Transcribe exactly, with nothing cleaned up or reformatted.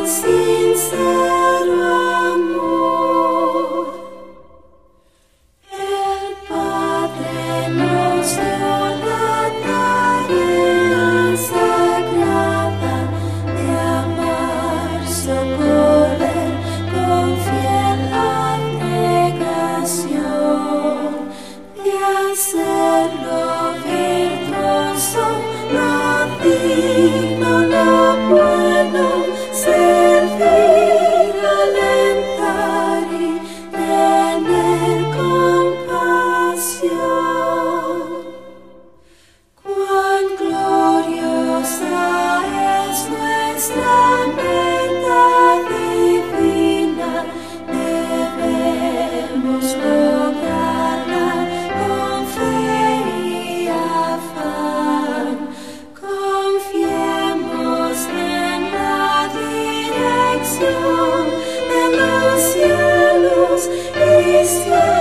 sincero amor. El Padre nos dio la tarea sagrada de amar, socorrer con fiel abnegación, de hacerlo virtuoso, lo digno, lo bueno, servir, alentar y tener compasión. Cuán gloriosa es nuestra meta divina, debemos lograrla con fe y afán. Confiemos en la dirección de los cielos y cielos.